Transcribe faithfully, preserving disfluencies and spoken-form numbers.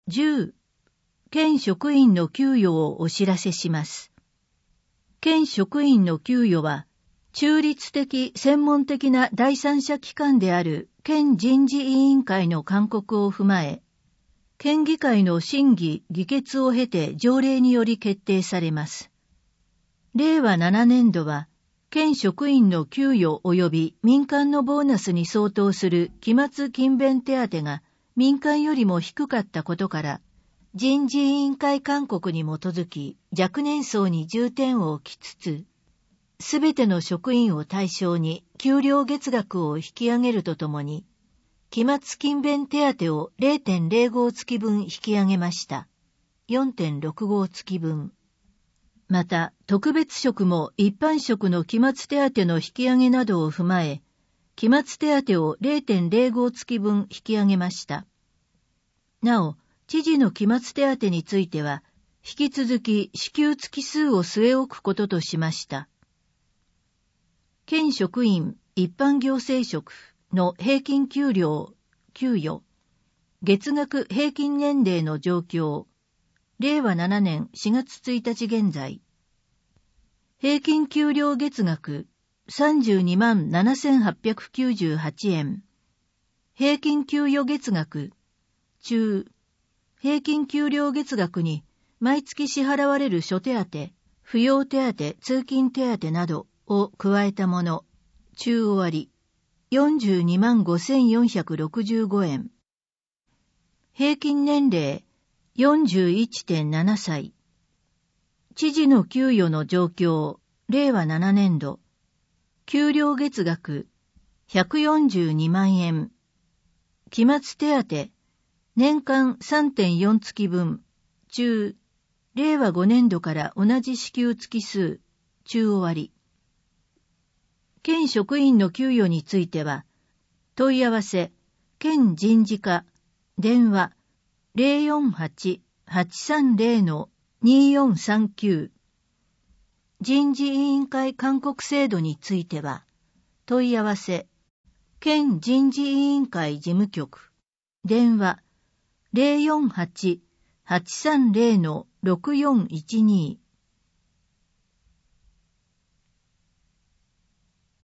じゅう、県職員の給与をお知らせします。県職員の給与は、中立的専門的な第三者機関である県人事委員会の勧告を踏まえ、県議会の審議・議決を経て条例により決定されます。れいわななねんどは、県職員の給与及び民間のボーナスに相当する期末勤勉手当が民間よりも低かったことから、人事委員会勧告に基づき若年層に重点を置きつつ、すべての職員を対象に給料月額を引き上げるとともに、期末勤勉手当を れいてんれいご 月分引き上げました。よんてんろくご 月分。また、特別職も一般職の期末手当の引き上げなどを踏まえ、期末手当を れいてんれいご 月分引き上げました。なお、知事の期末手当については、引き続き支給月数を据え置くこととしました。県職員一般行政職の平均給料、給与、月額平均年齢の状況、れいわななねんしがつついたち現在。平均給料月額さんじゅうにまんななせんはっぴゃくきゅうじゅうはちえん。平均給与月額、中、平均給料月額に毎月支払われる諸手当、扶養手当、通勤手当などを加えたもの、中終わり、よんじゅうにまんごせんよんひゃくろくじゅうごえん。平均年齢、よんじゅういってんななさい。知事の給与の状況、れいわななねんど。給料月額、ひゃくよんじゅうにまんえん。期末手当、年間 さんてんよん 月分、中、れいわごねんどから同じ支給月数、中終わり。県職員の給与については、問い合わせ、県人事課、電話、ぜろよんはち はちさんぜろ によんさんきゅう。人事委員会勧告制度については、問い合わせ、県人事委員会事務局、電話、ぜろよんはち はちさんぜろ ろくよんいちに。